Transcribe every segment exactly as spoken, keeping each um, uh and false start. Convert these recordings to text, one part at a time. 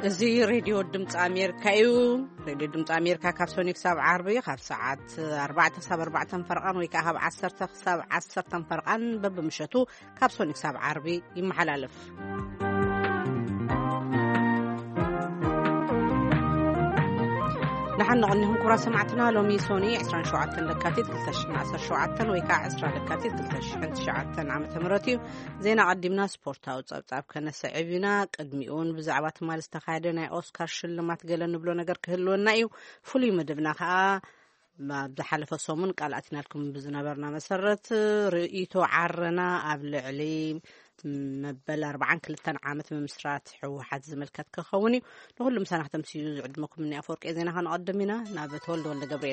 زي راديو دمت أمريكا يو راديو دمت أمريكا كابسونيك سبع عربي خمس ساعات أربعة سبع أربعة فرقان ويكاهب عشرة سبع عشرة فرقان ببمشتو كابسونيك سبع عربي يمحل ألف نحن نغنيهم كرة سمعتنا لو ميسوني عسران شوعتن لكاتيت قلتش عسر شوعتن ويكا عسران لكاتيت قلتش انت شوعتن عام تمرتي زينا قدمنا سبورتاو صابصاب كنا سعبنا قدميون بزعبات مال استخادنا اوسكار شلمات قال نبلو نجر كهلونا ايو فولي مدبنا خا ما بزحلف صومن قالاتنا لكم بزنبرنا مسرت رئيتو عرنا قبل علي مبل أربعين كلتن عامت من مسرات حوحات زملكات كخوني نقول مسانح تمسيو عدمكم مني أفورك إذن هنقدمنا نابت ولد ولا جبريل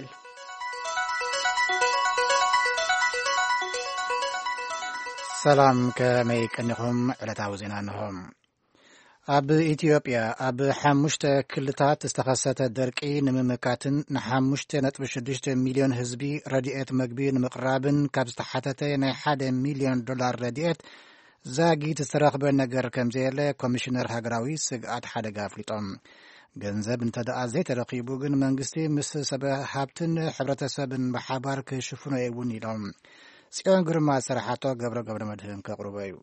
سلام كميك أنهم على تعوزينهم أب إثيوبيا أب حمشت كلتات استخصت الدركي نممكاتن نحمشت نتبشدشت مليون هزبي رديئت مقبين مقرابن كابستحتتين حاد مليون دولار رديئت زاغي تسترخب النجر كمزيلة كوميشنر هاجراوي سقعت حدقا فليطم جنزب انتدأ زي ترقيبو جن منغستي مس سبا حابتن حبرة سبن بحبار كشفونو ايوني لهم سيان قرما سرحاتو قبر قبر مدهن كقربايو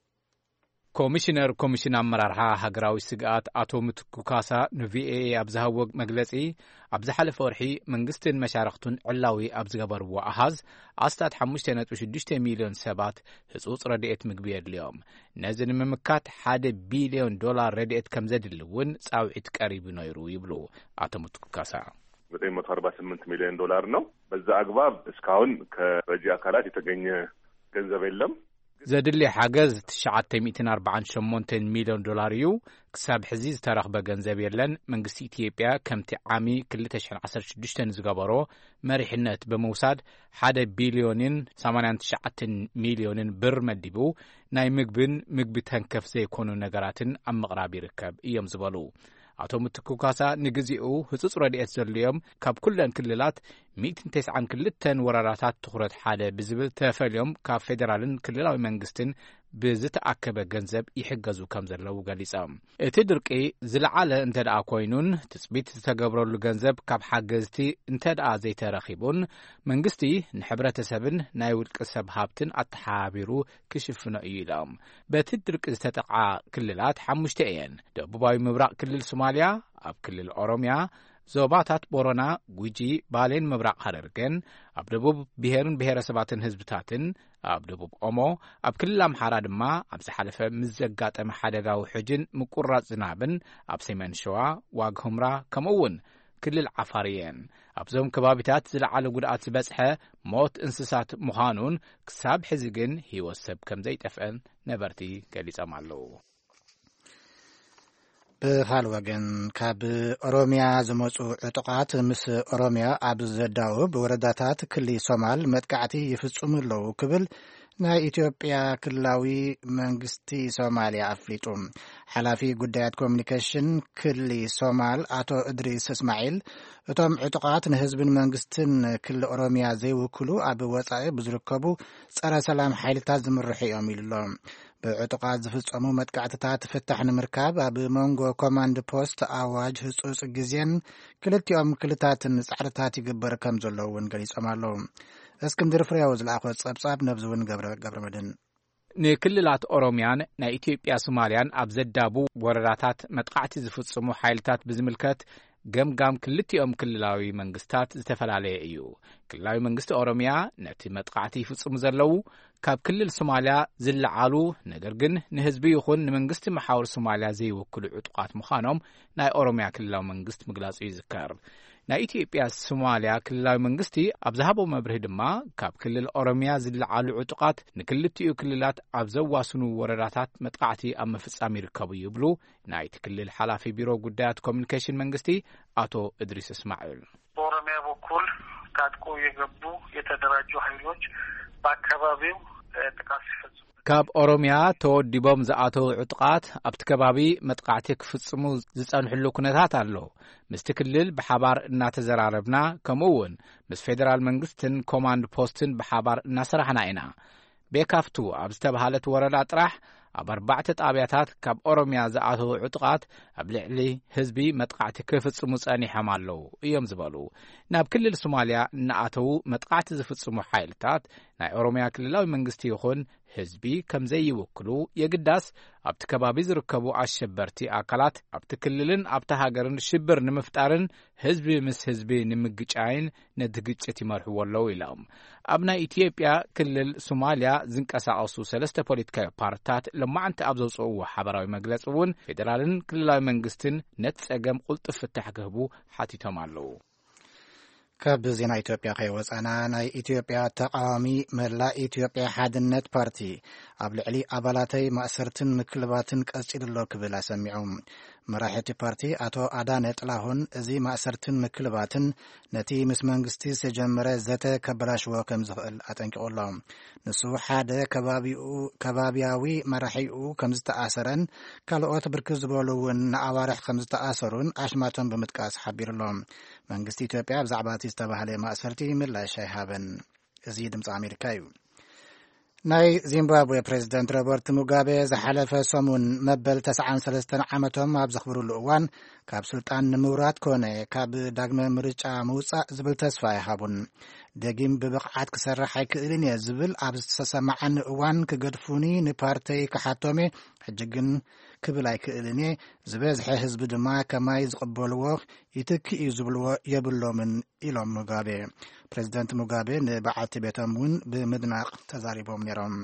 ኮሚሽነር ኮሚሽን አመራርሃ ሃገራዊ ስግኣት አቶ ምትኩ ካሳ ንቪኤኤ ኣብዝሃወ መግለጺ ኣብ ዝሓለፈ ወርሒ መንግስትን መሻርክቱን ዕላዊ ኣብ ዝገበርዎ ኣሃዝ ኣስታት ሓሙሽተ ነጥቢ ሽዱሽተ ሚልዮን ሰባት ህጹጽ ረድኤት ምግቢ የድልዮም ነዚ ንምምካት ሓደ ቢልዮን ዶላር ረድኤት ከም ዘድሊ እውን ጻውዒት ቀሪቡ ነይሩ ይብሉ አቶ ምትኩ ካሳ ዘጠኝ መቶ አርባ ስምንት ሚሊዮን ዶላር ነው በዛ አግባብ እስካሁን ከረጂ አካላት የተገኘ ገንዘብ የለም زدلي حاجز تشعت مئتين أربعة وثمانين مليون دولار يو كسب حزيز تاريخ بجنزب يلن من قصة إثيوبيا كم تعامي كل تشحن عشر شدشتن زجبرو مريحنات بموساد حدا بليونين ثمانية تشعت مليونين بر مدبو ناي مقبن مقبتهن كف زي يكونوا نجاراتن أم غرابي ركب أيام زبالو አቶ ምትኩ ካሳ ንግዚኡ ህጹጽ ረድኤት ዘልዮም ካብ ኩለን ክልላት مئتين وتسعة ክልተን ወራራታት ትኹረት ሓደ ብዝብል ተፈልዮም ካብ ፌደራልን ክልላዊ መንግስትን ብዝተኣከበ ገንዘብ ይሕገዙ ከም ዘለው ገሊጾም እቲ ድርቂ ዝለዓለ እንተደኣ ኮይኑን ትጽቢት ዝተገብረሉ ገንዘብ ካብ ሓገዝቲ እንተደኣ ዘይተረኺቡን መንግስቲ ንሕብረተሰብን ናይ ውልቀ ሰብ ሃብትን ኣተሓቢሩ ክሽፍኖ እዩ ኢሎም በቲ ድርቂ ዝተጠቕዓ ክልላት ሓሙሽተ እየን ደቡባዊ ምብራቅ ክልል ሶማልያ ኣብ ክልል ኦሮሚያ ዞባታት ቦረና ጉጂ ባሌን ምብራቅ ሐረርገን ኣብ ደቡብ ብሔርን ብሔረሰባትን ህዝብታትን ኣብ ደቡብ ኦሞ ኣብ ክልል አምሓራ ድማ ኣብ ዝሓለፈ ምዘጋጠመ ሓደጋዊ ሕጅን ምቁራጽ ዝናብን ኣብ ሰሜን ሸዋ ዋግ ኽምራ ከምኡውን ክልል ዓፋር እየን ኣብዞም ከባቢታት ዝለዓለ ጉድኣት ዝበጽሐ ሞት እንስሳት ምዃኑን ክሳብ ሕዚ ግን ህይወት ሰብ ከም ዘይጠፍአን ነበርቲ ገሊጾም ኣለዉ بحال وجن كاب أوروميا زموسو عتقات مس أوروميا عبد الداوب ورداتات كلي صومال متقعتي يفصم له قبل نا إثيوبيا كلاوي منغستي صوماليا أفليتوم حلافي قدايات كوميونيكيشن كلي صومال آتو إدريس إسماعيل اتوم عتقات نهزب منغستن كل أوروميا زي وكلو أبو وصائي بزركبو صار سلام حيلتات زمرحي أميل اللهم بعتقاد زفصمو متقعتات فتح نمركاب اب مونغو كوماند بوست اواج حصص غزين كلتيوم كلتاتن صحرتات يغبر كم زلوون غليصم الله اسكندر فرياو زلاخو صبصاب نبزون غبر غبر مدن ንክልላት ኦሮሚያን ናይ ኢትዮጵያ ሶማሊያን ኣብ ዘዳቡ ወረራታት መጥቃዕቲ ዝፍጽሙ ሓይልታት ብዝምልከት ገምጋም ክልቲኦም ክልላዊ መንግስታት ዝተፈላለየ እዩ ክልላዊ መንግስቲ ኦሮሚያ ነቲ መጥቃዕቲ ይፍጽሙ ዘለው ካብ ክልል ሶማሊያ ዝለዓሉ ነገር ግን ንህዝቢ ይኹን ንመንግስቲ መሓወር ሶማሊያ ዘይወክሉ ዕጡቃት ምዃኖም ናይ ኦሮሚያ ክልላዊ መንግስት ምግላጹ ይዝከር ናይ ኢትዮጵያ ሶማሊያ ክልላዊ መንግስቲ ኣብ ዝሃቦ መብርህ ድማ ካብ ክልል ኦሮሚያ ዝለዓሉ ዕጡቃት ንክልቲኡ ክልላት ኣብ ዘዋስኑ ወረራታት መጥቃዕቲ ኣብ መፍጻም ይርከቡ ይብሉ ናይ ክልል ሓላፊ ቢሮ ጉዳያት ኮሚኒኬሽን መንግስቲ አቶ እድሪስ እስማኤል በኦሮሚያ በኩል ታጥቆ የገቡ የተደራጁ ኃይሎች በአካባቢው ጥቃት ሲፈጽሙ ካብ ኦሮሚያ ተወዲቦም ዝኣተው ዕጥቃት ኣብቲ ከባቢ መጥቃዕቲ ክፍጽሙ ዝጸንሕሉ ኩነታት ኣሎ ምስቲ ክልል ብሓባር እናተዘራረብና ከምኡውን ምስ ፌደራል መንግስትን ኮማንድ ፖስትን ብሓባር እናሰራሕና ኢና ቤካፍቱ ኣብ ዝተባሃለት ወረዳ ጥራሕ ኣብ ኣርባዕተ ጣብያታት ካብ ኦሮምያ ዝኣተዉ ዕጡቃት ኣብ ልዕሊ ህዝቢ መጥቃዕቲ ክፍጽሙ ጸኒሖም ኣለዉ እዮም ዝበሉ። ናብ ክልል ሶማልያ እናኣተዉ መጥቃዕቲ ዝፍጽሙ ሓይልታት ናይ ኦሮምያ ክልላዊ መንግስቲ ይኹን ህዝቢ ከም ዘይውክሉ የግዳስ ኣብቲ ከባቢ ዝርከቡ ኣሸበርቲ ኣካላት ኣብቲ ክልልን ኣብቲ ሃገርን ሽብር ንምፍጣርን ህዝቢ ምስ ህዝቢ ንምግጫይን ነቲ ግጭት ይመርሕዎ ኣለዉ ኢሎም። ኣብ ናይ ኢትዮጵያ ክልል ሶማልያ ዝንቀሳቐሱ ሰለስተ ፖለቲካዊ ፓርቲታት ለማዓንቲ ኣብ ዘውፅእዎ ሓበራዊ መግለፂ እውን ፌደራልን ክልላዊ መንግስትን ነቲ ጸገም ቁልጡፍ ፍታሕ ክህቡ ሓቲቶም ኣለዉ። ካብ ዜና ኢትዮጵያ ከይወፃና ናይ ኢትዮጵያ ተቃዋሚ መላእ ኢትዮጵያ ሓድነት ፓርቲ ኣብ ልዕሊ ኣባላተይ ማእሰርትን ምክልባትን ቀፂሉሎ ክብል ኣሰሚዖም። መራሒ እቲ ፓርቲ ኣቶ ኣዳነ ጥላሁን እዚ ማእሰርትን ምክልባትን ነቲ ምስ መንግስቲ ዝተጀመረ ዘተ ከበላሽዎ ከም ዝኽእል ኣጠንቂቖሎም። ንሱ ሓደ ከባቢያዊ መራሒኡ ከም ዝተኣሰረን ካልኦት ብርክት ዝበሉ እውን ንኣዋርሕ ከም ዝተኣሰሩን ኣሽማቶም ብምጥቃስ ሓቢሩሎም። መንግስቲ ኢትዮጵያ ብዛዕባ እቲ ዝተባህለ ማእሰርቲ ምላሽ ኣይሃበን። እዚ ድምፂ ኣሜሪካ እዩ። ናይ ዚምባብዌ ፕሬዚደንት ሮበርት ሙጋቤ ዝሓለፈ ሰሙን መበል ተስዓን ሰለስተን ዓመቶም ኣብ ዘኽብሩሉ እዋን ካብ ስልጣን ንምውራድ ኮነ ካብ ዳግመ ምርጫ ምውፃእ ዝብል ተስፋ ይሃቡን። ደጊም ብብቕዓት ክሰርሕ ኣይክእልን እየ ዝብል ኣብ ዝተሰማዓኒ እዋን ክገድፉኒ ንፓርተይ ክሓቶሜ ሕጂ ግን ክብል ኣይክእልን እየ ዝበዝሐ ህዝቢ ድማ ከማይ ዝቕበልዎ ይትክእ እዩ ዝብልዎ የብሎምን ኢሎም ሙጋቤ። ፕሬዚደንት ሙጋቤ ንበዓልቲ ቤቶም እውን ብምድናቕ ተዛሪቦም ነይሮም።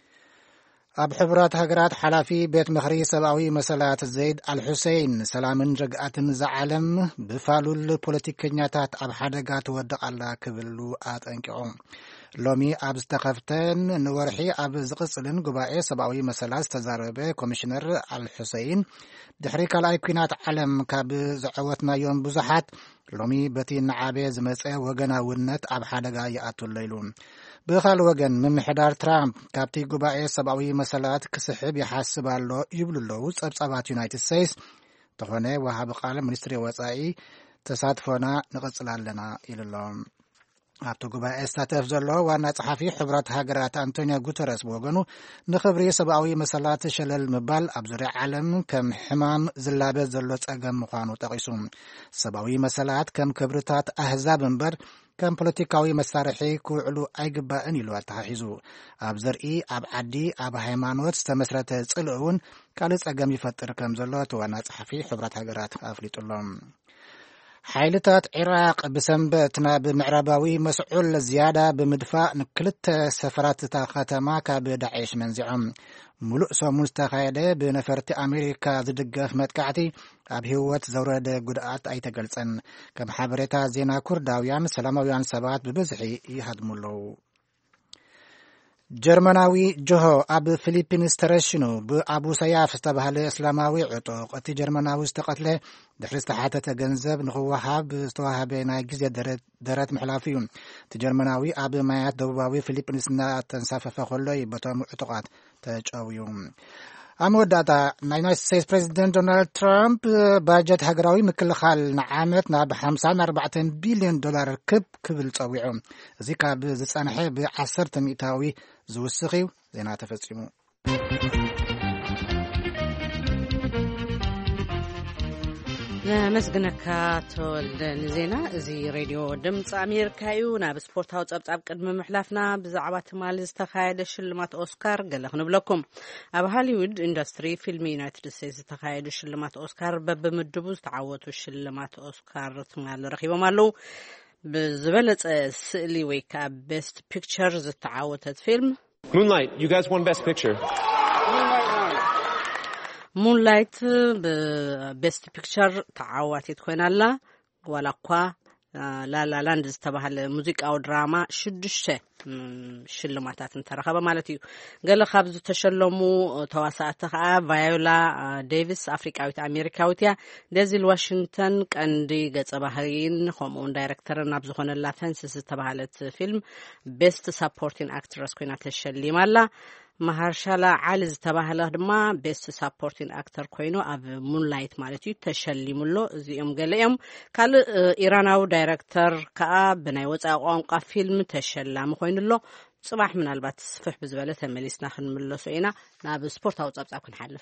ኣብ ሕቡራት ሃገራት ሓላፊ ቤት ምኽሪ ሰብኣዊ መሰላት ዘይድ አልሑሴይን ሰላምን ረግኣትን ዝዓለም ብፋሉል ፖለቲከኛታት ኣብ ሓደጋ ትወድቕ ኣላ ክብሉ ኣጠንቂቖም። ሎሚ ኣብ ዝተኸፍተን ንወርሒ ኣብ ዝቕጽልን ጉባኤ ሰብኣዊ መሰላት ዝተዛረበ ኮሚሽነር አልሑሴይን ድሕሪ ካልኣይ ኩናት ዓለም ካብ ዝዕወትናዮም ብዙሓት ሎሚ በቲ ንዓበ ዝመፀ ወገናውነት ኣብ ሓደጋ ይኣትሎ ኢሉ። ብኻል ወገን ምምሕዳር ትራምፕ ካብቲ ጉባኤ ሰብኣዊ መሰላት ክስሕብ ይሓስብ ኣሎ ይብሉ ኣለዉ ጸብጻባት ዩናይትድ ስቴትስ። ተኾነ ወሃቢ ቃል ሚኒስትሪ ወፃኢ ተሳትፎና ንቕጽል ኣለና ኢሉሎም። ኣብቲ ጉባኤ ዝሳተፍ ዘሎ ዋና ጸሓፊ ሕቡራት ሃገራት አንቶኒዮ ጉተረስ ብወገኑ ንኽብሪ ሰብኣዊ መሰላት ሸለል ምባል ኣብ ዙርያ ዓለም ከም ሕማም ዝላበስ ዘሎ ጸገም ምዃኑ ጠቒሱ ሰብኣዊ መሰላት ከም ክብርታት ኣህዛብ እምበር ከም ፖለቲካዊ መሳርሒ ክውዕሉ ኣይግባእን ኢሉ ኣተሓሒዙ። ኣብ ዘርኢ ኣብ ዓዲ ኣብ ሃይማኖት ዝተመስረተ ጽልእ እውን ካልእ ጸገም ይፈጥር ከም ዘሎ እቲ ዋና ጸሓፊ ሕቡራት ሃገራት ኣፍሊጡሎም። ሓይልታት ኢራቅ ብሰንበት ናብ ምዕራባዊ መስዑል ዝያዳ ብምድፋእ ንክልተ ሰፈራት እታ ከተማ ካብ ዳዕሽ መንዚዖም። ሙሉእ ሰሙን ዝተኻየደ ብነፈርቲ ኣሜሪካ ዝድገፍ መጥቃዕቲ ኣብ ህይወት ዘውረደ ጉድኣት ኣይተገልጸን። ከም ሓበሬታ ዜና ኩርዳውያን ሰላማውያን ሰባት ብበዝሒ ይሃድሙለዉ። ጀርመናዊ ጆሆ ኣብ ፊሊፒንስ ተረሽኑ ብኣቡ ሰያፍ ዝተባህለ እስላማዊ ዕጡቕ እቲ ጀርመናዊ ዝተቐትለ ድሕሪ ዝተሓተተ ገንዘብ ንኽወሃብ ዝተዋሃበ ናይ ግዜ ደረት ምሕላፍ እዩ። እቲ ጀርመናዊ ኣብ ማያት ደቡባዊ ፊሊፒንስ እናተንሳፈፈ ከሎ በቶም ዕጡቓት ተጨውዩ። ኣብ መወዳእታ ናይ ዩናይትድ ስቴትስ ፕሬዚደንት ዶናልድ ትራምፕ ባጀት ሃገራዊ ምክልኻል ንዓመት ናብ ሓምሳን ኣርባዕተን ቢልዮን ዶላር ክብ ክብል ፀዊዑ። እዚ ካብ ዝጸንሐ ብዓሰርተ ሚእታዊ ዝውስኽ እዩ። ዜና ተፈጺሙ። ነመስግነካ ተወልደ ንዜና እዚ ሬድዮ ድምፂ ኣሜሪካ እዩ። ናብ ስፖርታዊ ጸብጻብ ቅድሚ ምሕላፍና ብዛዕባ ትማሊ ዝተኻየደ ሽልማት ኦስካር ገለ ክንብለኩም። ኣብ ሃሊውድ ኢንዱስትሪ ፊልሚ ዩናይትድ ስቴትስ ዝተኻየዱ ሽልማት ኦስካር በብምድቡ ዝተዓወቱ ሽልማት ኦስካር ትማሊ ረኺቦም ኣለዉ። ብዝበለጸ ስእሊ ወይ ከዓ ቤስት ፒክቸር ዝተዓወተት ፊልም Moonlight, you guys won best picture. ሙንላይት ብቤስት ፒክቸር ተዓዋቲት ኮይናላ። ዋላ እኳ ላላላንድ ዝተባህለ ሙዚቃዊ ድራማ ሽዱሽተ ሽልማታት እንተረኸበ ማለት እዩ። ገለ ካብ ዝተሸለሙ ተዋሳእቲ ከዓ ቫዮላ ዴቪስ ኣፍሪቃዊት ኣሜሪካዊት እያ። ደዚል ዋሽንግተን ቀንዲ ገጸ ባህሪን ከምኡውን ዳይሬክተርን ኣብ ዝኾነላ ፈንስስ ዝተባህለት ፊልም ቤስት ሳፖርቲንግ ኣክትረስ ኮይና ተሸሊማላ። ማሃርሻላ ዓሊ ዝተባህለ ድማ ቤስት ሳፖርቲንግ አክተር ኮይኑ ኣብ ሙንላይት ማለት እዩ ተሸሊሙሎ እዚኦም ገለኦም ካልእ ኢራናዊ ዳይሬክተር ከዓ ብናይ ወፃኢ ቋንቋ ፊልም ተሸላሚ ኮይኑሎ ጽባሕ ምናልባት ስፍሕ ብዝበለ ተመሊስና ክንምለሶ ኢና ናብ ስፖርታዊ ጸብጻብ ክንሓልፍ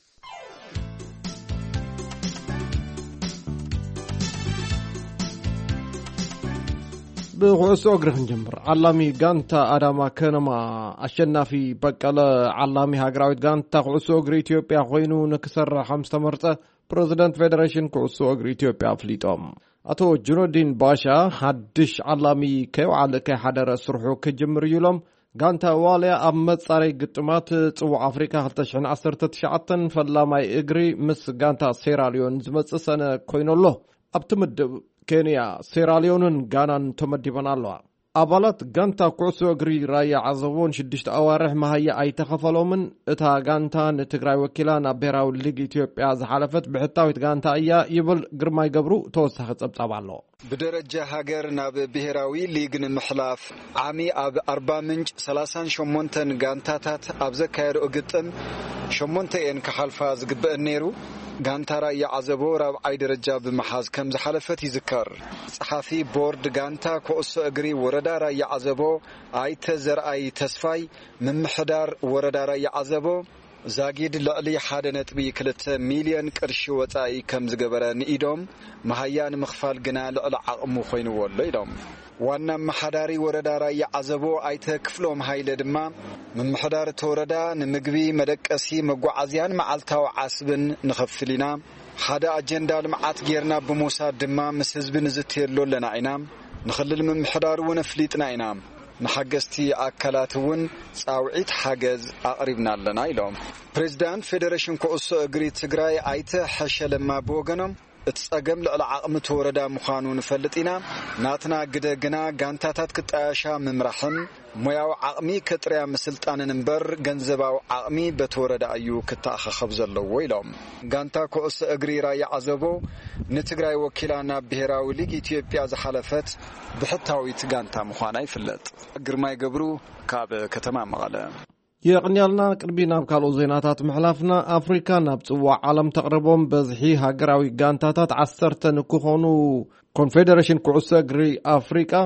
بخصوص أجرهن جمر علامي جانتا أداما كنما أشنافي بقلا علامي هاجراويت جانتا خصوص أجر إثيوبيا خوينو نكسر خمسة مرة بريزيدنت فيدريشن خصوص أجر إثيوبيا فليتهم أتو جنودين باشا حدش علامي كيو على كحدر سرحو كجمر يلوم جانتا واليا أمت صاري قطمات تو أفريقيا حتى شن عصرت تشعتن فلا ما يجري مس جانتا سيراليون زمت سنة كوينو له أبتمد كينيا سيراليونن غانان تمدبن الله أبالات غانتا كوسو غري رايا عزوون شدشت أوارح ما هي أي تخفلوا من إتا غانتا نتقراي وكيلان أبيراو الليج إثيوبيا زحالفت بحتاويت غانتا إيا يبل غرماي قبرو توسخت أبطاب الله بدرجة هاجر ناب بهراوي ليجن محلاف عامي أب أربع منج سلاسان شمونتن غانتاتات أبزكاير أقتن شمونتين كحالفاز قد النيرو غانتارا يعزبو راب عيد رجاب بمحاز كم زحالفت يذكر صحافي بورد غانتا كوسو اغري وردارا يعزبو ايت زرعي تسفاي من محدار وردارا يعزبو زاغيد لعلي حاد نطبي كلت مليون قرش وطاي كم زغبره نيدوم مهيان مخفال غنا لعل عقمو خوينو ولو يدوم وانا محداري وردارا يعزبو ايت كفلوم هايل دما من محدار توردا نمغبي مدقسي مغعازيان معالتاو عاسبن نخفلينا حدا اجندا لمعات غيرنا بموسى دما مسحزبن زتيرلو لنا عينام نخلل من محدار ونفليتنا عينام نحجستي أكلاتون صاوعيت حجز أقربنا لنا إلهم. بريزيدنت فيدريشن كوسو أجري تجراي عيته حشل ما بوجنم اتساقم للعقم توردا مخانون فلتينا ناتنا قد جنا جانتات كتاشا ممرحن مياو عقمي كتريا مسلطان نمبر جنزباو عقمي بتوردا أيو كتاخ خبز اللويلهم جانتا كوس أجري راي عزبو نتجراي وكيلانا بهراو ليجي إثيوبيا زحلفت بحتاويت جانتا مخانا يفلت قرماي قبرو كاب كتمام مغلا يقنيالنا قربينا بكالو زيناتات محلافنا أفريكا نبتوع عالم تقربهم بزحي هاقراوي غانتاتات عسرتن كوخونو كونفيدريشن كوسو أجري أفريكا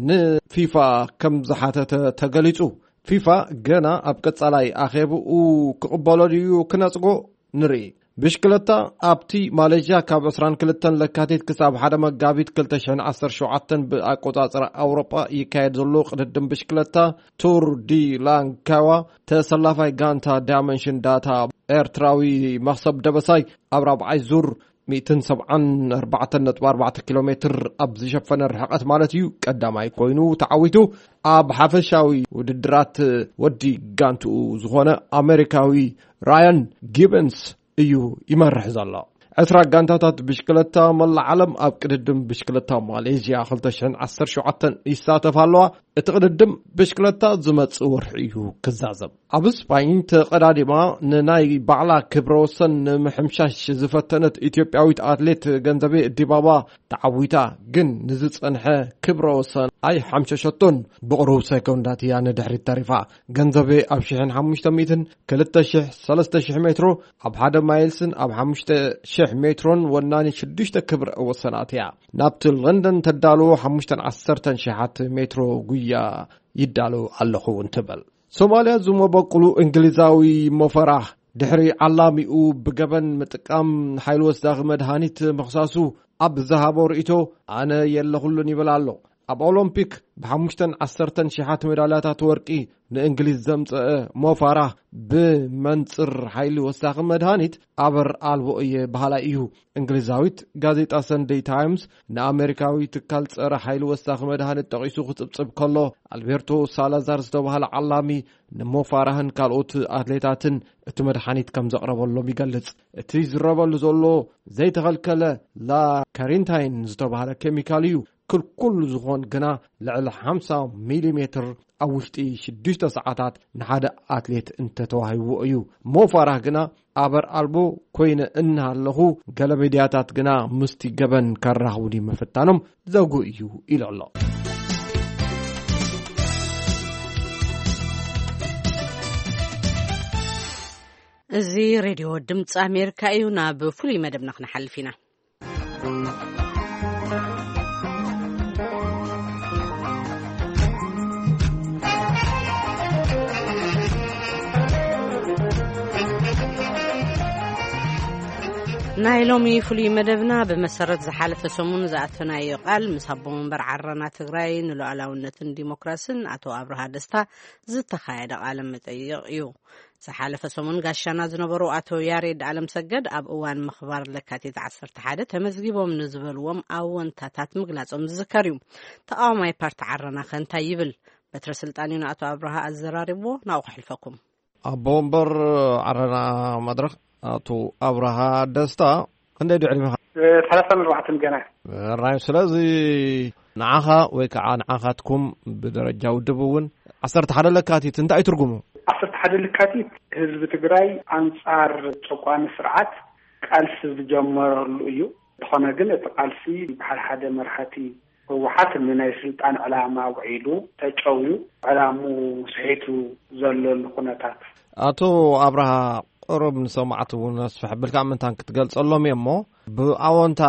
نفيفا كم زحاتة تقليتو فيفا جنا أبقت علي أخيبو وكقبالو ديو كناسقو نري بشكلتا أبتي ماليزيا كاب عسران كلتن لكاتيت كساب حدا مقابيت كلتشن عصر شوعتن بأقوطاصر أوروبا يكايد زلوق ردن بشكلتا تور دي لانكاوا تسلافاي غانتا دامنشن داتا ايرتراوي مخصب دبساي أبراب عيزور مئتين سبعة أربعة نطبع أربعة كيلومتر أبزي شفن الرحقات مالتيو قداماي كوينو تعويتو أب حفشاوي وددرات ودي غانتو زغونا أمريكاوي رايان جيبنس ايو يمرح زلا عسرا غانتاتات بشكلتا مال العالم اب قددم بشكلتا ماليزيا خلتشن عشر شعتن يساتفالوا اتقددم بشكلتا زمص ورحيو كزازب ابس باين تقدادما نناي بعلا كبروسن محمشاش زفتنت اثيوبياويت اتليت غنزبي ديبابا تعويتا جن نزصنحه كبروسن اي حمششتون بقرو سكوندات يان دحري تاريفا غنزبي اب شحن خمسمية متر ثلاثة آلاف ثلاثة آلاف متر اب حدا مايلسن اب خمسة آلاف مترون وناني شدشت كبر وسناتيا نابت لندن تدالو خمسة عشر شحات مترو قويا يدالو اللخو انتبل سوماليا زوما بقلو انجليزاوي مفرح دحري علاميو بقبن متقام حيل وسداغ مدهانيت مخصاصو اب ذهبو رئيتو انا يلخلو نيبلالو اب اولمبيك بحمشتن عشرتن شحات ميداليات ورقي نانجليز زمص مفرح بمنصر حيل وسداغ مدهانيت ابر البو اي بحالا ايو انجليزاويت غازيطا ساندي تايمز نامريكاوي تكال صر حيل وسداغ مدهانيت تقيسو خصبصب كلو البرتو سالازار زتوبال علامي نمفارهن كالوت اتليتاتن اتمدحانيت كم زقربلو يغلص اتي زربل زولو زي تخلكله لا كارينتاين زتوبال كيميكاليو كل كل زغون جنا لعل خمسة مليمتر أوشتي شدشت ساعات نحد أتليت انت توهيو أيو مو فرح جنا أبر ألبو كوين إنها له قلب دياتات جنا مستي جبن كرهودي مفتانم زوجو أيو إلى الله እዚ ሬድዮ ድምፂ ኣሜሪካ እዩ ናብ ፍሉይ መደብና ክንሓልፍ ኢና ናይ ሎሚ ፍሉይ መደብና ብመሰረት ዝሓለፈ ሰሙን ዝኣተናዮ ቃል ምስ ኣቦ መንበር ዓረና ትግራይ ንሉዓላውነትን ዲሞክራሲን ኣቶ ኣብርሃ ደስታ ዝተኻየደ ቃለ መጠይቅ እዩ ዝሓለፈ ሰሙን ጋሻና ዝነበሩ ኣቶ ያሬድ ዓለም ሰገድ ኣብ እዋን ምኽባር ለካቲት ዓሰርተ ሓደ ተመዝጊቦም ንዝበልዎም ኣወንታታት ምግላጾም ዝዝከር እዩ ተቃዋማይ ፓርቲ ዓረና ከንታይ ይብል በትረ ስልጣን ኣቶ ኣብርሃ አዘራሪቦ ናው ክሕልፈኩም ኣቦ መንበር ዓረና መድረክ አቶ አብርሃ ደስታ እንዴት ይዕልምኻ ثلاثة أربعة ገና ራይ ስለዚ ንዓኻ ወይ ከዓ ንዓኻትኩም ብደረጃው ድቡውን ዓሰርተ ሓደ ለካቲት እንታይ ትርጉሙ ዓሰርተ ሓደ ለካቲት ህዝቢ ትግራይ አንጻር ጨቋን ስርዓት ቃልሲ ዝጀመረሉ እዩ ተኾነ ግን እቲ ቃልሲ በሓደ ሓደ መርሓቲ ህወሓት ናይ ስልጣን ዕላማ ውዒሉ ተጨውዩ ዕላሙ ስሒቱ ዘለሉ ኩነታት አቶ አብርሃ قرب نسمعت ونسفح بالكامل تانك تقول صلهم يمو بأونتا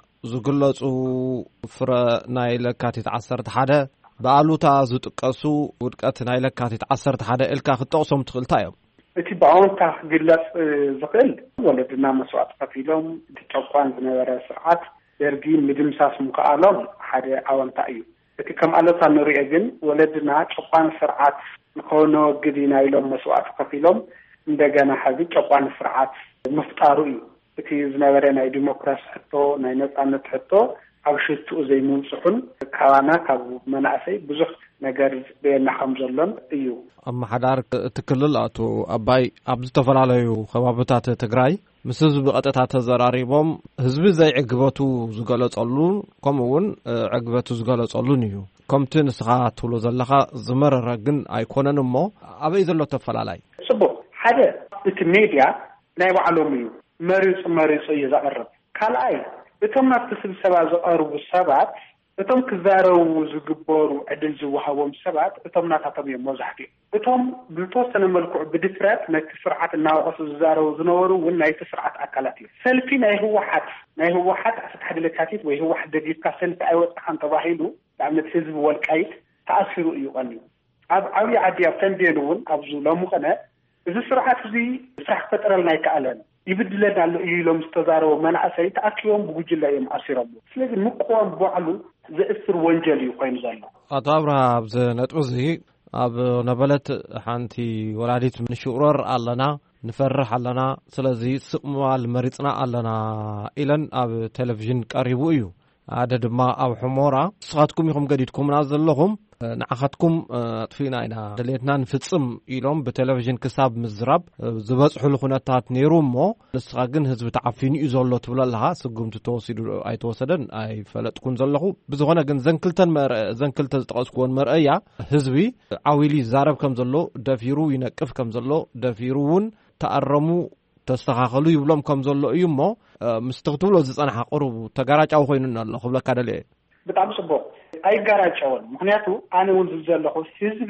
زقلصو فر نايل كاتي تعصرت حدا بقالوتا زتقسو ودقت نايل كاتي تعصرت حدا إلكا خطوصهم تخلتايو እቲ بأونتا قلص زقل ولدنا مسوات قتيلهم تتوقعن بنبرا سرعات درجي مدمساس مقالهم حدا أونتا أيو እቲ ከም ኣለታ ንሪኦ ግን ወለድና ጨቋን ስርዓት ንኾኖ ግዲና ኢሎም መስዋዕት ከፊሎም እንደገና ሐዚ ጨቋን ስርዓት መፍጣሩ እዩ እቲ ዝነበረ ናይ ዲሞክራሲ ሕቶ ናይ ነጻነት ሕቶ ኣብ ሽቱ ዘይምንጽሑን ካባና ካብ መናእሰይ ብዙሕ ነገር በየና ከም ዘሎን እዩ ኣብ ማሕዳር ትክልል ኣቶ ኣባይ ኣብ ዝተፈላለዩ ከባቢታት ትግራይ ምስ ህዝቢ ቀጥታ ተዘራሪቦም ህዝቢ ዘይዕግበቱ ዝገለጸሉ ከምኡውን ዕግበቱ ዝገለጸሉን እዩ ከምቲ ንስኻ ትብሎ ዘለኻ ዝመረረ ግን ኣይኮነን እሞ ኣበይ ዘሎ ተፈላላይ ጽቡቕ ሓደ እቲ ሚድያ ናይ ባዕሎም እዩ መሪጽ መሪጽ እዩ ዘቕርብ ካልኣይ እቶም ናብቲ ስብሰባ ዝቐርቡ ሰባት እቶም ክዛረቡ ዝግበሩ ዕድል ዝወሃቦም ሰባት እቶም ናታቶም እዮም መብዛሕትኡ እቶም ብተወሰነ መልክዑ ብድፍረት ነቲ ስርዓት እናወቀሱ ዝዛረቡ ዝነበሩ እውን ናይቲ ስርዓት ኣካላት እዩ ሰልፊ ናይ ህወሓት ናይ ህወሓት ዓሰርተ ሓደ ለካቲት ወይ ህወሓት ደጊፍካ ሰልፊ ኣይወፅኻን ተባሂሉ ንኣብነት ህዝቢ ወልቃይት ተኣሲሩ እዩ ቀኒዩ ኣብ ዓብዪ ዓዲ ኣብ ተንቤን እውን ኣብዚ ሎሚ ቀነ እዚ ስርዓት እዚ ስራሕ ክፈጥረልና ኣይከኣለን ይብድለና ኣሎ እዩ ኢሎም ዝተዛረቡ መናእሰይ ተኣኪቦም ብጉጅለ እዮም ኣሲሮም ስለዚ ምቁዋም ባዕሉ ዘእስር ወንጀል እዩ ኮይኑ ዘሎ ኣቶ ኣብርሃ ኣብዚ ነጥቢ እዚ ኣብ ነበለት ሓንቲ ወላዲት ንሽዑረር ኣለና ንፈርሕ ኣለና ስለዚ ስቕማል መሪፅና ኣለና ኢለን ኣብ ቴሌቪዥን ቀሪቡ እዩ ኣደ ድማ ኣብ ሕሞራ ንስኻትኩም ኢኹም ገዲድኩምና ዘለኹም ንዓኻትኩም ኣጥፊና ኢና ድሌትና ንፍፅም ኢሎም ብቴሌቪዥን ክሳብ ምዝራብ ዝበፅሑሉ ኩነታት ነይሩ እሞ ንስኻ ግን ህዝቢ ተዓፊኑ እዩ ዘሎ ትብሎ ኣለኻ ስጉምቲ ተወሲዱ ኣይተወሰደን ኣይፈለጥኩን ዘለኹ ብዝኾነ ግን ዘንክልተን ዘንክልተ ዝጠቐስክዎን መርአያ ህዝቢ ዓዊሉ ይዛረብ ከም ዘሎ ደፊሩ ይነቅፍ ከም ዘሎ ደፊሩ እውን ተኣረሙ ተስተኻኸሉ ይብሎም ከም ዘሎ እዩ እሞ ምስ ትኽትብሎ ዝፀንሐ ቁሩብ ተጋራጫዊ ኮይኑና ኣሎ ክብለካ ደልየ ብጣዕሚ ጽቡቕ ኣይጋራጨውን ምክንያቱ ኣነ እውን ዘለኹ ህዝቢ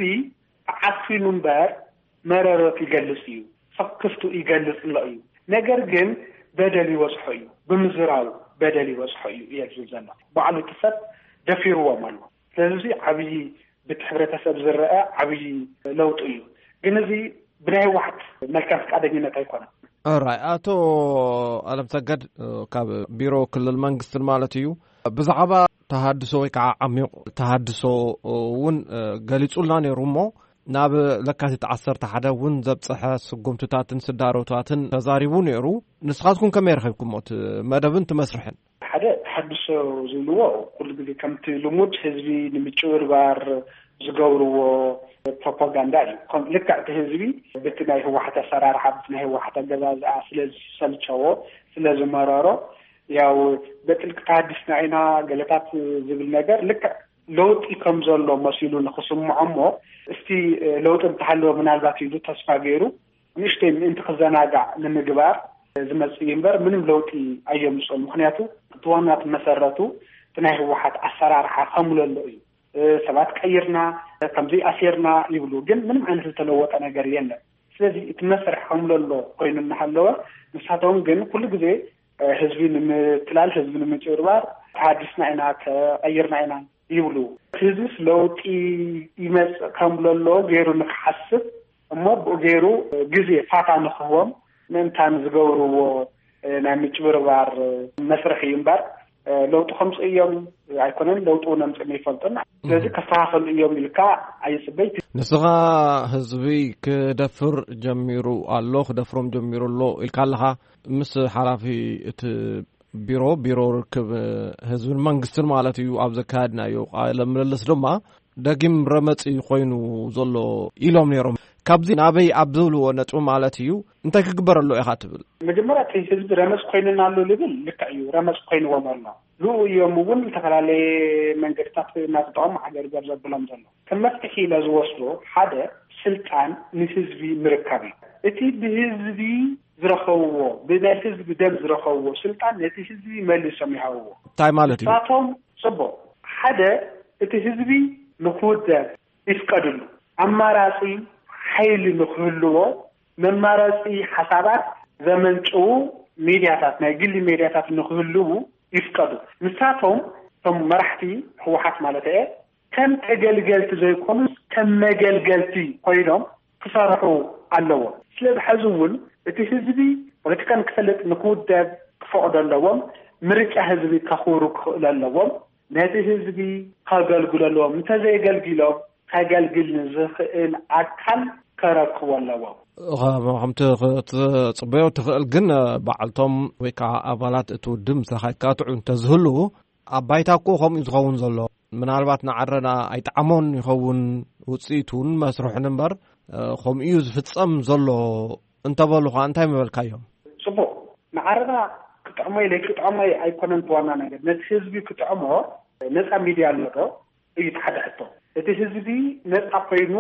ዓፊኑ እምበር መረረት ይገልጽ እዩ ሰክፍቱ ይገልጽ ኣሎ እዩ ነገር ግን በደል ይወስሖ እዩ ብምዝራቡ በደል ይወስሖ እዩ እየ ዘሎ ባዕሉ ትሰብ ደፊርዎም ኣሎ ስለዚ ዓብዪ በቲ ሕብረተሰብ ዝረአ ዓብዪ ለውጢ እዩ ግን እዚ ብናይ ህወሓት መልካም ፈቃደኝነት ኣይኮነን ራይ ኣቶ ኣለም ሰገድ ካብ ቢሮ ክልል መንግስትን ማለት እዩ ብዛዕባ ተሃድሶ ወይ ከዓ ዓሚቕ ተሃድሶ እውን ገሊጹልና ነይሩ እሞ ናብ ለካቲት ዓሰርተ ሓደ እውን ዘብፅሐ ስጉምትታትን ስዳሮታትን ተዛሪቡ ነይሩ ንስኻትኩም ከመይ ረኺብኩሞ እቲ መደብን ትመስርሕን ሓደ ተሃድሶ ዝብልዎ ኩሉ ግዜ ከምቲ ልሙድ ህዝቢ ንምጭብርባር ዝገብርዎ ፕሮፓጋንዳ እዩ ከም ልክዕ እቲ ህዝቢ በቲ ናይ ህወሓት ኣሰራርሓ በቲ ናይ ህወሓት ኣገዛዝኣ ስለዝሰልቸዎ ስለዝመረሮ ያው በጥልቅ ተሃዲስና ኢና ገለታት ዝብል ነገር ልክዕ ለውጢ ከም ዘሎ መሲሉ ንኽስምዖ እሞ እስቲ ለውጢ እንተሃለወ ምናልባት ኢሉ ተስፋ ገይሩ ንእሽተይ ምእንቲ ክዘናጋዕ ንምግባር ዝመፅእ እምበር ምንም ለውጢ ኣየምፅኦም ምክንያቱ እቲ ዋናት መሰረቱ እቲ ናይ ህወሓት ኣሰራርሓ ከምሎ ኣሎ እዩ ሰባት ቀይርና ከምዚ ኣሴርና ይብሉ ግን ምንም ዓይነት ዝተለወጠ ነገር የለን ስለዚህ እትመስርሕ ከምለሎ ኮይኑ እናሃለወ ንሳቶም ግን ኩሉ ግዜ ህዝቢ ንምትላል ህዝቢ ንምጭርባር ሓድስና ኢና ተቀይርና ኢና ይብሉ ህዝብስ ለውጢ ይመጽእ ከምለሎ ገይሩ ንክሓስብ እሞ ብገይሩ ግዜ ፋታ ንኽህቦም ምንታን ዝገብርዎ ናይ ምጭብርባር መስርሒ እምበር ለውጡ ከምፅ እዮም ኣይኮነን ለውጡ ነምፅእ ይፈልጥና ስለዚህ ከስተኻኸሉ እዮም ኢልካ ኣይጽበይት ንስኻ ህዝቢ ክደፍር ጀሚሩ ኣሎ ክደፍሮም ጀሚሩ ኣሎ ኢልካ ኣለኻ ምስ ሓላፊ እቲ ቢሮ ቢሮ ርክብ ህዝብን መንግስትን ማለት እዩ ኣብ ዘካድናዮ ቃለ ምልልስ ድማ ዳግም ረመጽ ኮይኑ ዘሎ ኢሎም ነይሮም ካብዚ ናበይ ኣብዝብልዎ ነጥቡ ማለት እዩ እንታይ ክግበረሎ ኢኻ ትብል መጀመርያ እቲ ህዝቢ ረመጽ ኮይኑና ኣሎ ልብል ልክዕ እዩ ረመጽ ኮይኑዎም ኣሎ ሉ እዮም እውን ዝተፈላለዩ መንገድታት እናተጠቀሙ ሓገር ገር ዘብሎም ዘሎ ከመፍትሒ ለዝወስዶ ሓደ ስልጣን ንህዝቢ ምርካብ እዩ እቲ ብህዝቢ ዝረኸብዎ ብናይ ህዝቢ ደም ዝረኸብዎ ስልጣን ነቲ ህዝቢ መልሶም ይሃብዎ እንታይ ማለት እዩ ንሳቶም ጽቡቕ ሓደ እቲ ህዝቢ ንኽውደብ ይፍቀድሉ ኣማራጺ ሓይሊ ንኽህልዎ መማራጺ ሓሳባት ዘመንጭው ሚድያታት ናይ ግሊ ሚድያታት ንኽህልው ይፍቀዱ ንሳቶም ቶም መራሕቲ ህወሓት ማለት እዩ ከም ተገልገልቲ ዘይኮኑስ ከም መገልገልቲ ኮይኖም ክሰርሑ ኣለዎ ስለዝሕዚ እውን እቲ ህዝቢ ፖለቲካን ክፈልጥ ንኽውደብ ክፈቅዶ ኣለዎም ምርጫ ህዝቢ ከኽብሩ ክኽእል ኣለዎም ነቲ ህዝቢ ከገልግሉ ኣለዎም እንተዘይገልግሎም ከገልግል ዝኽእል ኣካል ከረክቡ ኣለዎም ከምቲ ክትጽበዮ ትኽእል ግን በዓልቶም ወይ ከዓ ኣባላት እቲ ውድብ ምሳኻይካትዑ እንተዝህልው ኣብ ባይታ እኮ ከምኡ ዝኸውን ዘሎ ምናልባት ንዓረና ኣይጣዕሞን ይኸውን ውፅኢቱን መስርሑን እምበር ከምኡ እዩ ዝፍጸም ዘሎ እንተበሉኻ እንታይ መበልካዮም ጽቡቕ ንዓረና ክጥዕሞ ኢለ ክጥዕሞ ኣይኮነን ዋና ነገር ነቲ ህዝቢ ክጥዕሞ ነፃ ሚድያ ኣለዶ እዩ ሓደ ሕቶ እቲ ህዝቢ ነፃ ኮይኑ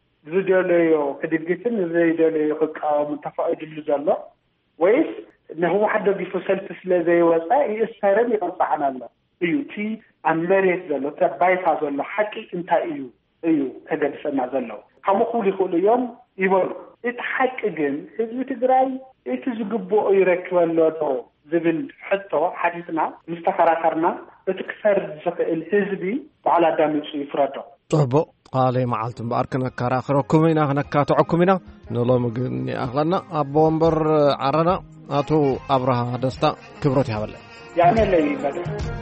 ዝደለዮ ክድግትን ዘይደለዮ ክቃወም ተፈቅድሉ ዘሎ ወይስ ንህወሓት ደጊፉ ሰልፊ ስለ ዘይወፀ ይእሰርን ይቐፅዓን ኣሎ እዩ እቲ ኣብ መሬት ዘሎ ተባይታ ዘሎ ሓቂ እንታይ እዩ እዩ ተገድሰና ዘሎ ከምኡ ክብሉ ይኽእሉ እዮም ይበሉ እቲ ሓቂ ግን ህዝቢ ትግራይ እቲ ዝግብኦ ይረክበሎ ዶ ዝብል ሕቶ ሓዲስና ምስ ተኸራከርና እቲ ክሰርድ ዝኽእል ህዝቢ በዓል ኣዳሚፁ ይፍረዶ ጽቡቕ ቃለይ መዓልቲ እምበኣር ክነከራኽረኩም ኢና ክነካትዐኩም ኢና ንሎሚ ግን ኣኽለና ኣቦ ወንበር ዓረና ኣቶ ኣብርሃ ደስታ ክብሮት ይሃበለ ያነለይ ይበለ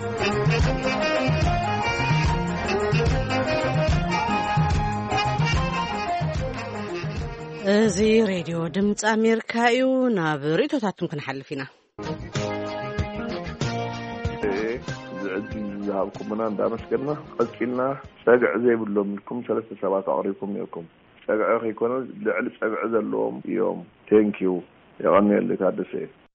እዚ ሬድዮ ድምፂ ኣሜሪካ እዩ ናብ ርእቶታቱን ክንሓልፍ ኢና ዝሃብኩምና እንዳመስገና ቀፂልና ፀግዕ ዘይብሎም ኢልኩም ሰለስተ ሰባት ኣቕሪብኩም ነይርኩም ፀግዕ ከይኮነ ልዕሊ ፀግዕ ዘለዎም እዮም ቴንኪዩ የቐኒየለይ ታደሰ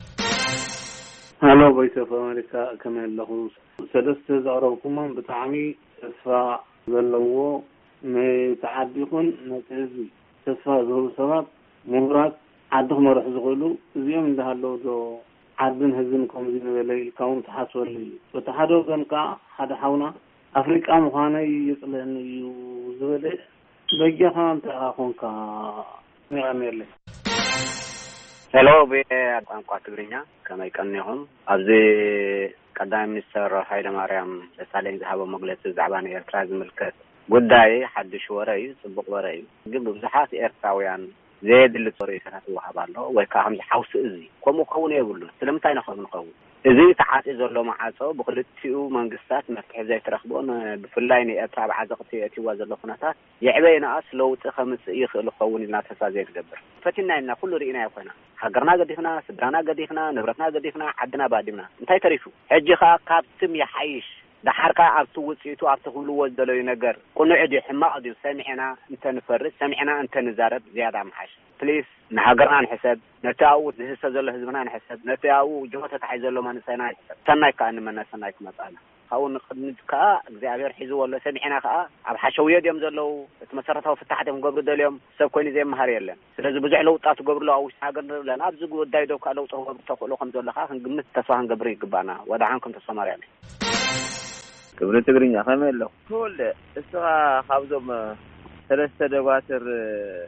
ሃሎ ቮይስ ኦፍ ኣሜሪካ ከመይ ኣለኹም ሰለስተ ዘቕረብኩሞም ብጣዕሚ ተስፋ ዘለዎ ንተዓዲ ይኹን ነቲ ህዝቢ ተስፋ ዝህቡ ሰባት ምሁራት ዓዲ ክመርሑ ዝኽእሉ እዚኦም እንዳሃለዉ ዶ ዓድን ህዝብን ከምዚ ንበለ ኢልካውን ተሓስበሉ እዩ በቲ ሓደ ወገን ከዓ ሓደ ሓውና ኣፍሪቃ ምዃነይ የፅልአኒ እዩ ዝበለ በጊኻ እንታይ ኮንካ ንቐኒየለይ ሄሎ ብቋንቋ ትግርኛ ከመይ ቀኒኹም ኣብዚ ቀዳማይ ሚኒስተር ሃይለማርያም ደሳለኝ ዝሃቦ መግለፂ ብዛዕባ ንኤርትራ ዝምልከት ጉዳይ ሓድሽ ወረ እዩ ጽቡቕ ወረ እዩ ግን ብዙሓት ኤርትራውያን ዘየድሊ ጦሪታት ይወሃብ ኣሎ ወይ ከዓ ከምዚ ሓውሲ እዚ ከምኡ ከውን የብሉ ስለምንታይ ነኸም ንኸውን እዚ ተዓፂ ዘሎ ማዓፆ ብክልቲኡ መንግስታት መፍትሒ ዘይተረኽቦን ብፍላይ ንኤርትራ ብዓዘቕቲ የእትይዋ ዘሎ ኩነታት የዕበይናስ ለውጢ ከምፅእ ይኽእል ክኸውን ኢልና ተስፋ ዘይንገብር ፈቲና ኢልና ኩሉ ርኢና ይኮና ሃገርና ገዲፍና ስድራና ገዲፍና ንብረትና ገዲፍና ዓድና ባዲምና እንታይ ተሪፉ ሕጂ ከዓ ካብትም የሓይሽ دحرك أبتو وصيتو أبتو كله وزدلو ينجر كنا عدي حماق دي سامحنا أنت نفرد سامحنا أنت نزارب زيادة محش بليز نهجرنا عن حساب نتاو هسه زل هزمنا عن حساب نتاو جوته تحيزلو ما نسينا سناي كأن من سنايك مسألة خاون نخدمك كا زعبير حزو ولا سامحنا كا أب حشوية ديم زلو تمسرتها في تحت مقبل دليم سب كوني زي مهاري لهم لازم بزعلو طاتو قبل له أو حاجة لنا أبزق ودايدو كالو تهو بتقولو خمس ولا خا نقمت تسوهن قبري قبانا ودعانكم تصمر يعني كبر تقريني خميل له كل استغى خابزهم ثلاثة دواتر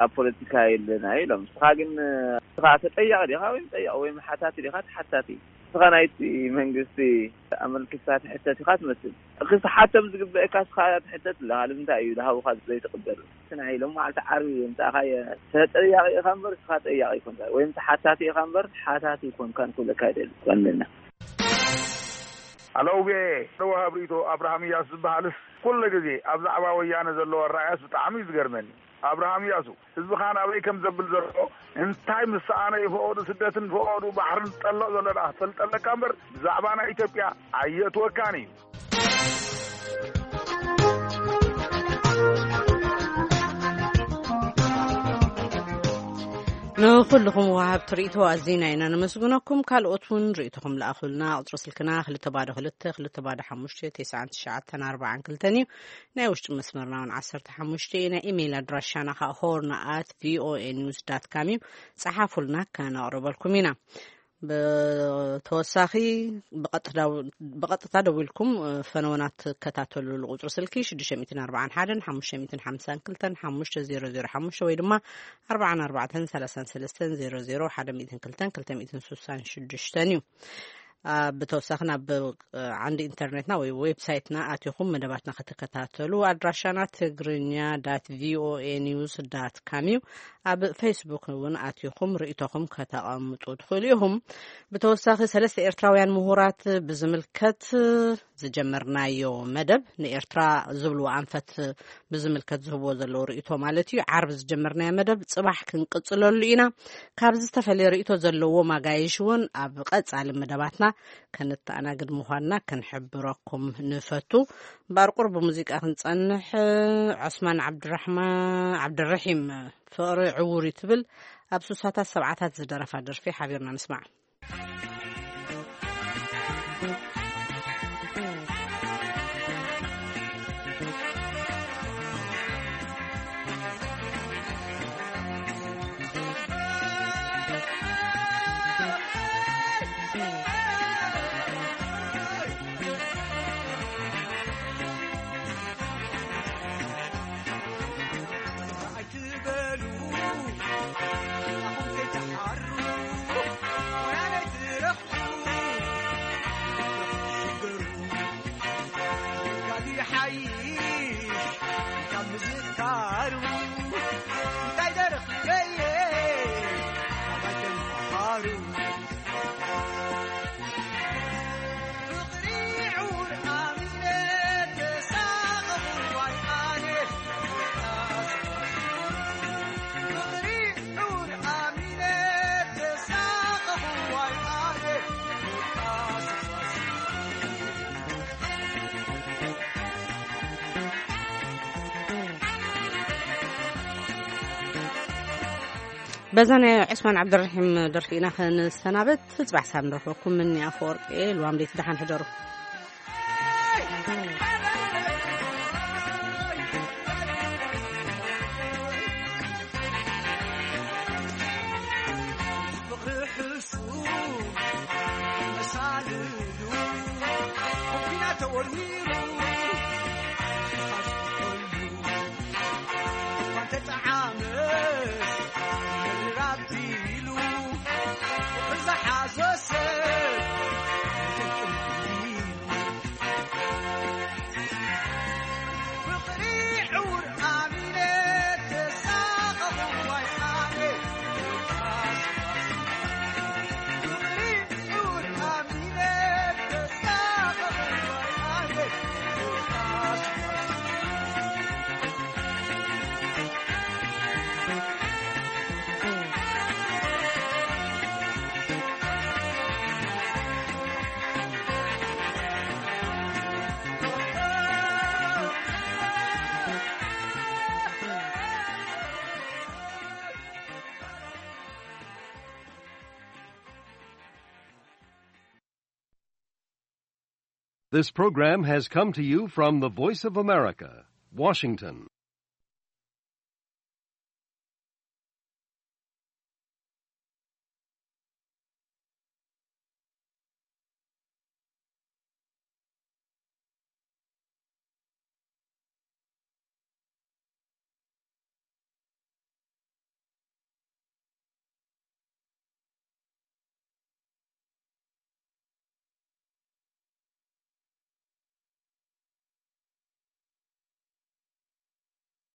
ኣብ ፖለቲካ የለና ኢሎም ስኻግን ስኻ ተጠያቂ ዲኻ ወይ ጠያቂ ወይ ሓታቲ ዲኻ ተሓታቲ ስኻ ናይቲ መንግስቲ ኣመልክታት ሕተት ኢኻ ትመስል ክስ ሓተም ዝግበአካ ስኻ ትሕተት ለኻ ንምንታይ እዩ ዝሃቡኻ ዘይተቕበል ስና ኢሎም ማዓልቲ ዓርቢ እንታይ ኸ ተጠያቂ ኢኻ እምበር ስኻ ጠያቂ ይኮንካ ወይ ተሓታቲ ኢኻ እምበር ሓታቲ ይኮንካን ኩለካ አይደል ወንና አለው ቤ ተዋሃብ ሪቶ አብርሃም ያስ ዝበሃልስ ኩሉ ግዜ ኣብ ዛዕባ ወያነ ዘሎ ራእያስ ብጣዕሚ ዝገርመኒ አብርሃም ያሱ ህዝብ ኻን አበይ ከም ዘብል ዘሎ እንታይ ምሳአነ ይፈኦዱ ስደትን ፈኦዱ ባሕርን ጠለቕ ዘለና ተልጠለካ እምበር ዛዕባና ኢትዮጵያ ኣየትወካን እዩ نخلكم وهاب تريتو أزينا إننا نمسكناكم كالأطون ريتهم لأخلنا أطرس الكنا خلي تبادو خلت خلي تبادو حمشتي تسعة تشعة أربعة كل تاني ناوشت مسمرنا ونعصر تحمشتي إنا إيميل أدراشنا خاورنا at voa news dot com صحافلنا كان أقرب الكمينة بتوساخي بقطع دولكم فنونات كتاتل القطر سلكي شدش مئتين أربعة حادن حمش مئتين حمسان كلتن حمش زيرو زيرو حمش ويدما أربعة أربعة ثلاثة ثلاثة زيرو زيرو حدا مئتين كلتن كلتن مئتين سوسان شدش تانيو بتوسخنا عندي انترنتنا وويب سايتنا اتيكم مدباتنا كتكتاتلو ادراشنا تغرينيا dot voa news dot com اب فيسبوك ون اتيكم رئيتكم كتقامطوا دخليهم بتوسخ ثلاث ኤርትራውያን ምሁራት بزملكت زجمرنايو مدب نኤርትራ ዝብሉ አንፈት بزملكت ዝህቦ ዘሎ رئيቶ ማለት እዩ ዓርብ ዝጀመርናዮ መደብ ጽባሕ ክንቅጽለሉ ኢና ካብ ዝተፈለየ رئيቶ ዘለዎ ማጋይሽውን ኣብ ቀጻሊ መደባትና كنتأناقد مهانا كنحبركم نفتو بارقرب موسيقى كنصنح عثمان عبد الرحمن عبد الرحيم فقري عوري تبل ابسوسات السبعات زدرفا درفي حبيرنا نسمع بزنا عثمان عبد الرحيم درفينا خن السنابت تصبح سام نرفقكم مني أفور إيه الوام دي تدحن حجره This program has come to you from the Voice of America, Washington.